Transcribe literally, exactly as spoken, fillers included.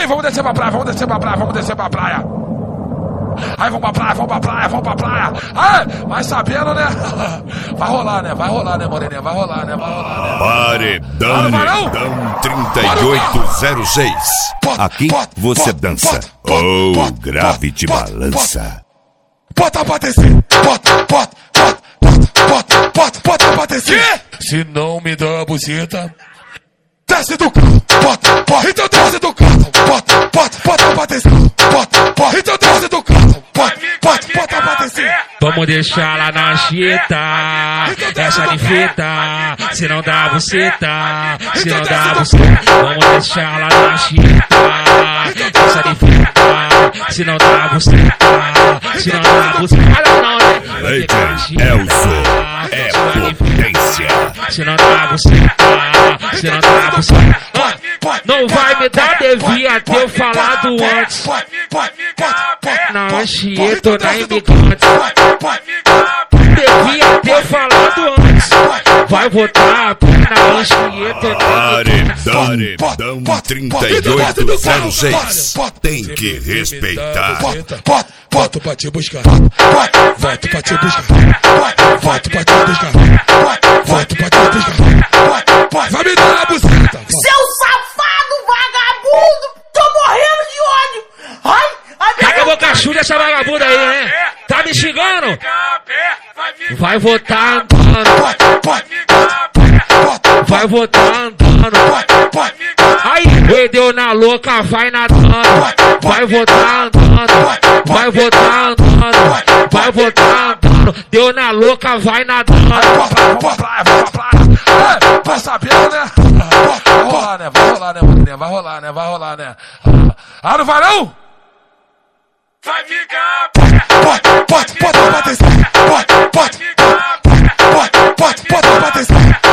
vamos descer pra praia, vamos descer pra praia, vamos descer pra praia. Aí vamos pra praia, vamos pra praia, vamos pra praia. Ai, vai sabendo, né? Vai rolar, né? Vai rolar, né, Moreninha? Vai rolar, né? Vai rolar, né? Paredão, Paredão trinta e oito zero seis. Aqui você dança. Oh, grave de balança. Bota pra descer, bota, bota, bota, bota, bota, bota, bota pra descer. Se não me dá a buceta, desce do carro, bota, bota, então desce do carro, bota, bota, bota pra descer, bota, bota, então desce do carro, bota, bota, bota pra descer. Vamos deixar lá na chita, essa de fita, se não dá buceta, se não dá buceta. Vamos deixar lá na chita, essa de fita, se não dá buceta, se não dá buceta. Legend Elzo é potência. Se não dá buceta, se não dá buceta. Não vai me dar, devia ter falado antes. Na Anchieta ou na Imigrante, devia ter falado antes. Vai votar na Anchieta ou na Imigrante. Paredão trinta e oito zero seis. Tem que respeitar. Voto pra te buscar, voto pra te buscar, voto pra te buscar, voto pra te buscar. Vai me dar a buceta. Seu safado vagabundo, tô morrendo de ódio. Ai, ai, Caga a boca chuda essa vagabunda aí, né? Tá me xingando? Vai votar andando. Vai votar andando. Aí, perdeu na louca, vai nadando. Vai votar andando. Vai votar andando. Vai votar andando. Deu na louca, vai nadando. Vamos pra praia, vamos pra praia. Vai sabendo, né? Vai rolar, né? Vai rolar, né, Moreninha? Vai rolar, né? Vai rolar, né? Ah, não vai não? Vai ficar. Pode, pode, pode pra descer. Pode, pode, pode, pode, pode pra descer.